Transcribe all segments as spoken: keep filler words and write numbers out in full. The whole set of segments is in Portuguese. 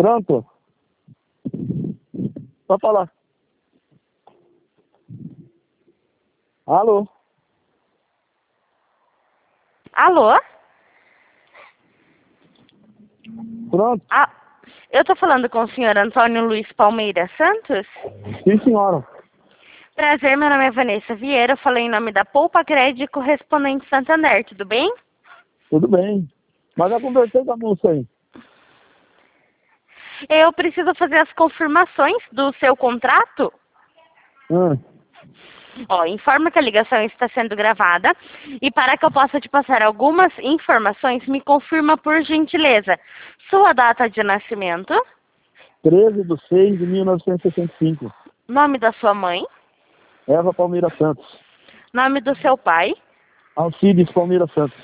Pronto? Pode falar. Alô? Alô? Pronto? Ah, eu tô falando com o senhor Antônio Luiz Palmeira Santos? Sim, senhora. Prazer, meu nome é Vanessa Vieira, eu falei em nome da Poupa Crédito Correspondente Santander, tudo bem? Tudo bem. Mas já conversei com a moça aí. Eu preciso fazer as confirmações do seu contrato. Hum. Ó, informa que a ligação está sendo gravada e para que eu possa te passar algumas informações, me confirma por gentileza sua data de nascimento, treze de seis de mil novecentos e sessenta e cinco. nome da sua mãe, Eva Palmeira Santos. nome do seu pai. Alcides Palmeira Santos.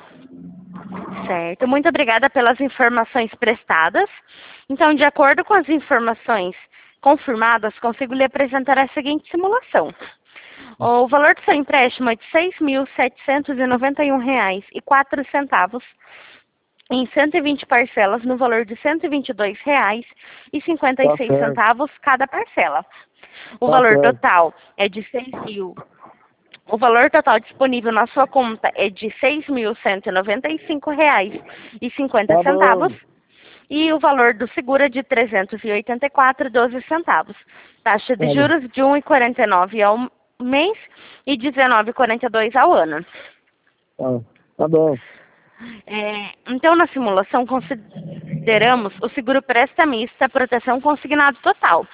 Certo, muito obrigada pelas informações prestadas. Então, de acordo com as informações confirmadas, consigo lhe apresentar a seguinte simulação. O valor do seu empréstimo é de seis mil setecentos e noventa e um reais e quatro centavos em cento e vinte parcelas no valor de cento e vinte e dois reais e cinquenta e seis Tá certo. centavos cada parcela. O Tá valor certo. total é de seis mil. O valor total disponível na sua conta é de seis mil cento e noventa e cinco reais e cinquenta Tá centavos. bom. E o valor do seguro é de trezentos e oitenta e quatro reais e doze centavos. Taxa de Tá bom. juros de um real e quarenta e nove centavos ao mês e dezenove reais e quarenta e dois centavos ao ano. Tá, tá bom. É, então, na simulação, consideramos o seguro prestamista proteção consignado total,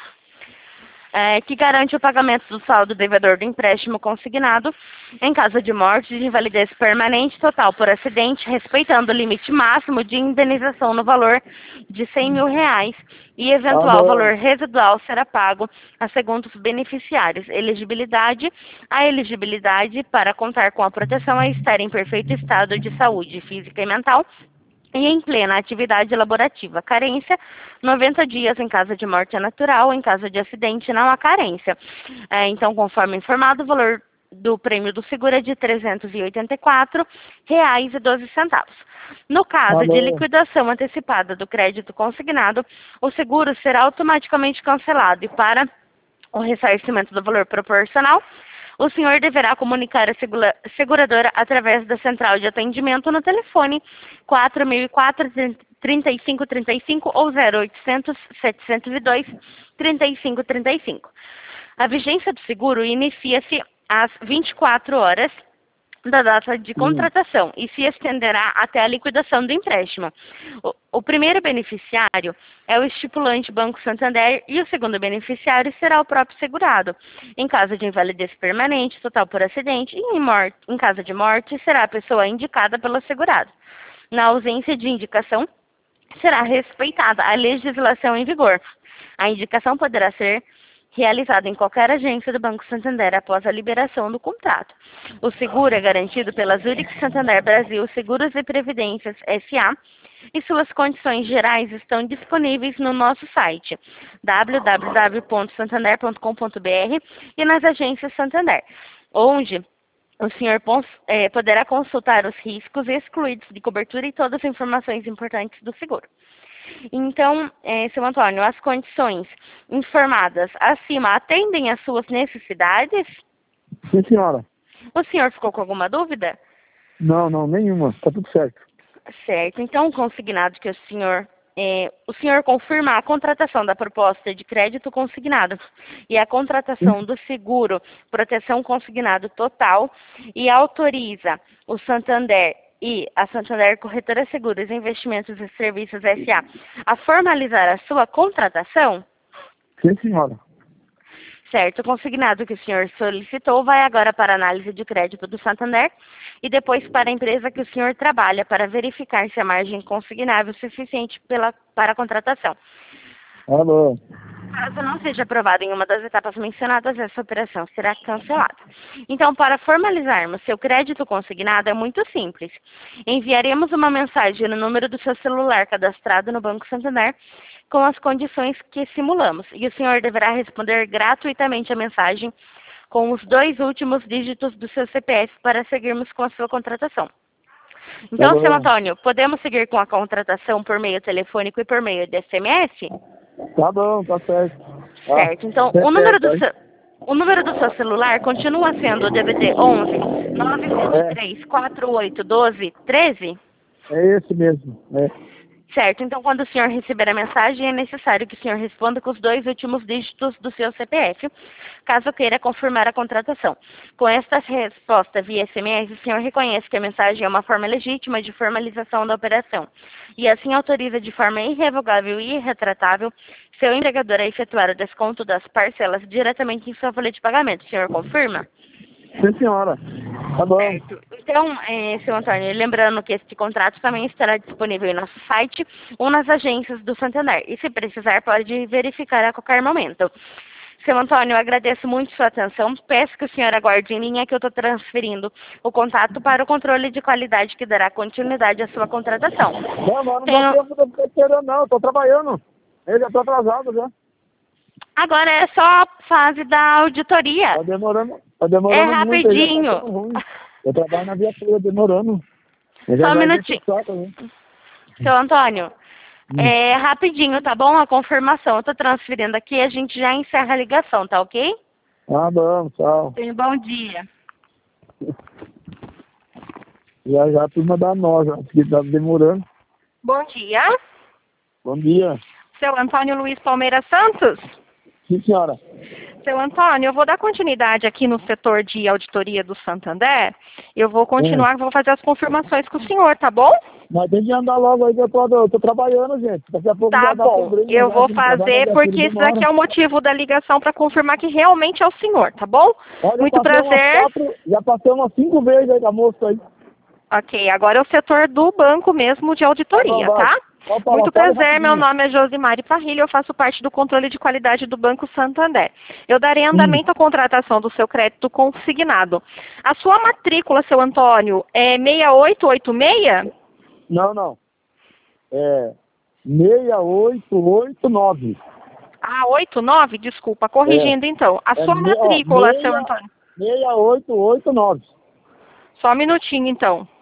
é, que garante o pagamento do saldo devedor do empréstimo consignado em caso de morte, de invalidez permanente total por acidente, respeitando o limite máximo de indenização no valor de cem mil reais e eventual Tá bom. valor residual será pago a segundos beneficiários. Elegibilidade. A elegibilidade para contar com a proteção é estar em perfeito estado de saúde física e mental e em plena atividade laborativa. Carência, noventa dias em caso de morte natural, em caso de acidente não há carência. É, então, conforme informado, o valor do prêmio do seguro é de trezentos e oitenta e quatro reais e doze centavos. No caso Tá de bom. liquidação antecipada do crédito consignado, o seguro será automaticamente cancelado e para o ressarcimento do valor proporcional, o senhor deverá comunicar a segura- seguradora através da central de atendimento no telefone quatro mil e quatro, trinta e cinco trinta e cinco ou zero oitocentos, setecentos e dois, trinta e cinco trinta e cinco. A vigência do seguro inicia-se às vinte e quatro horas da data de Hum. contratação e se estenderá até a liquidação do empréstimo. O, o primeiro beneficiário é o estipulante Banco Santander e o segundo beneficiário será o próprio segurado. Em caso de invalidez permanente, total por acidente e em, morte, em caso de morte, será a pessoa indicada pelo segurado. Na ausência de indicação, será respeitada a legislação em vigor. A indicação poderá ser realizada em qualquer agência do Banco Santander após a liberação do contrato. O seguro é garantido pela Zurich Santander Brasil Seguros e Previdências S A e suas condições gerais estão disponíveis no nosso site w w w ponto santander ponto com ponto b r e nas agências Santander, onde o senhor eh, poderá consultar os riscos excluídos de cobertura e todas as informações importantes do seguro. Então, eh, seu Antônio, as condições informadas acima atendem às suas necessidades? Sim, senhora. O senhor ficou com alguma dúvida? Não, não, nenhuma. Tá tudo certo. Certo. Então, consignado que o senhor, eh, o senhor confirma a contratação da proposta de crédito consignado e a contratação do seguro proteção consignado total e autoriza o Santander e a Santander Corretora Seguros, Investimentos e Serviços S A a formalizar a sua contratação? Sim, senhora. Certo, o consignado que o senhor solicitou vai agora para a análise de crédito do Santander e depois para a empresa que o senhor trabalha para verificar se a margem consignável é suficiente pela, para a contratação. Tá bom. Caso não seja aprovado em uma das etapas mencionadas, essa operação será cancelada. Então, para formalizarmos seu crédito consignado, é muito simples. Enviaremos uma mensagem no número do seu celular cadastrado no Banco Santander com as condições que simulamos. E o senhor deverá responder gratuitamente a mensagem com os dois últimos dígitos do seu C P F para seguirmos com a sua contratação. Então, Tá seu bom. Antônio, podemos seguir com a contratação por meio telefônico e por meio de S M S? Tá bom, tá certo. Ah, Certo. Então, tá o número certo, do aí. seu, o número do seu celular continua sendo o D V D onze nove sete três quatro oito um dois um três? É esse mesmo, é. Certo. Então, quando o senhor receber a mensagem, é necessário que o senhor responda com os dois últimos dígitos do seu C P F, caso queira confirmar a contratação. Com esta resposta via S M S, o senhor reconhece que a mensagem é uma forma legítima de formalização da operação e assim autoriza de forma irrevogável e irretratável seu empregador a efetuar o desconto das parcelas diretamente em sua folha de pagamento. O senhor confirma? Sim, senhora. Tá bom. Certo. Então, é, seu Antônio, lembrando que este contrato também estará disponível em nosso site ou nas agências do Santander. E se precisar, pode verificar a qualquer momento. Seu Antônio, eu agradeço muito sua atenção. Peço que o senhor aguarde em linha que eu estou transferindo o contato para o controle de qualidade que dará continuidade à sua contratação. Não, mas não Tenho... dá tempo de eu ficar esperando, não. Tô trabalhando. Eu já tô atrasado já. Agora é só a fase da auditoria. Tá demorando, tá demorando É muito. aí, já tá rapidinho. ficando ruim. Eu trabalho na viatura, demorando. Eu já Só um já minutinho. deixo só, né? Seu Antônio, Hum. é rapidinho, tá bom? A confirmação. Eu tô transferindo aqui, a gente já encerra a ligação, tá ok? Tá bom, tchau. Tenha um bom dia. Já já a turma da nós, já, que tá demorando. Bom dia. Bom dia. Seu Antônio Luiz Palmeira Santos? Sim, senhora. Seu Antônio, eu vou dar continuidade aqui no setor de auditoria do Santander. Eu vou continuar, vou fazer as confirmações com o senhor, tá bom? Mas tem que andar logo aí que eu tô, eu tô trabalhando, gente. Daqui a pouco Tá já dá bom. problema. Eu já, vou que trabalho na fazer viatura porque isso daqui demora. é o motivo da ligação para confirmar que realmente é o senhor, tá bom? Olha, Muito eu passei umas prazer. quatro, já passei umas cinco vezes aí com a moça aí. Ok, agora é o setor do banco mesmo de auditoria, Tá bom, vai. tá? Pode falar, Muito fala prazer, meu rapidinho. nome é Josimari Parrilha, eu faço parte do controle de qualidade do Banco Santander. Eu darei andamento à contratação do seu crédito consignado. A sua matrícula, seu Antônio, é seis oito oito seis? Não, não. É seis oito oito nove. Ah, oito nove, desculpa, corrigindo então. A É sua me- ó, matrícula, seis- seu Antônio. seis oito oito nove. Só um minutinho então.